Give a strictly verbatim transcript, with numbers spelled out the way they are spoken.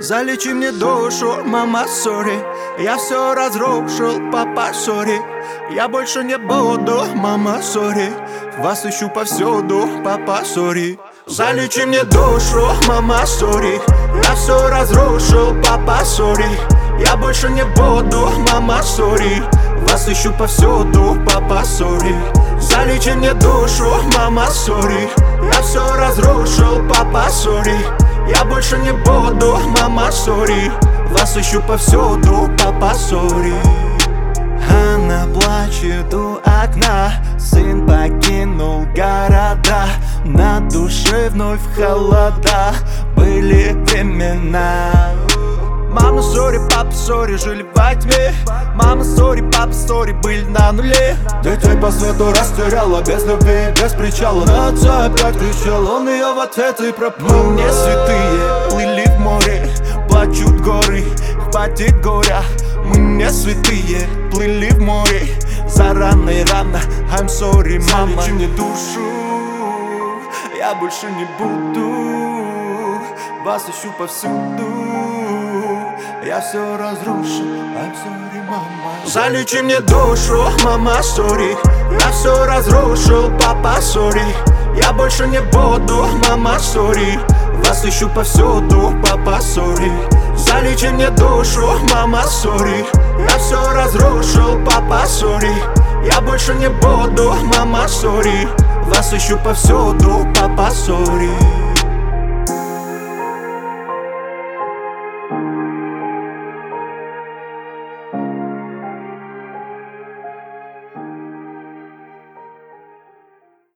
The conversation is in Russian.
Залечи мне душу, мама, сори. Я все разрушил, папа, сори. Я больше не буду, мама, сори. Вас ищу повсюду, папа, сори. Залечи мне душу, мама, сори. Я все разрушил, папа, сори. Я больше не буду, мама, сори. Вас ищу повсюду, папа, сори. Залечи мне душу, мама, сори. Я все разрушил, папа, сори. Я больше не буду, мама, сори. Вас ищу повсюду, папа, сори. Она плачет у окна. Сын покинул города. На душе вновь холода. Были времена. Мама, сори, папа, сори, жили во тьме. Мама, сори, папа, сори, были на нуле. Детей по свету растеряла, без любви, без причала. На отца опять кричал, он ее в ответ и пропал. Мы не святые, плыли в море. Плачут горы, хватит горя. Мы не святые, плыли в море. За рано и рано, I'm sorry, мама. Залечи мне душу, я больше не буду. вас ищу повсюду. Я все разрушил, I'm sorry, мама. Залечи мне душу, мама, сори. Я все разрушил, папа, сори. Я больше не буду, мама, сори. Вас ищу повсюду, папа, сори. Залечи мне душу, мама, сори. Я все разрушил, папа, сори. Я больше не буду, мама, сори. Вас ищу повсюду, папа, сори.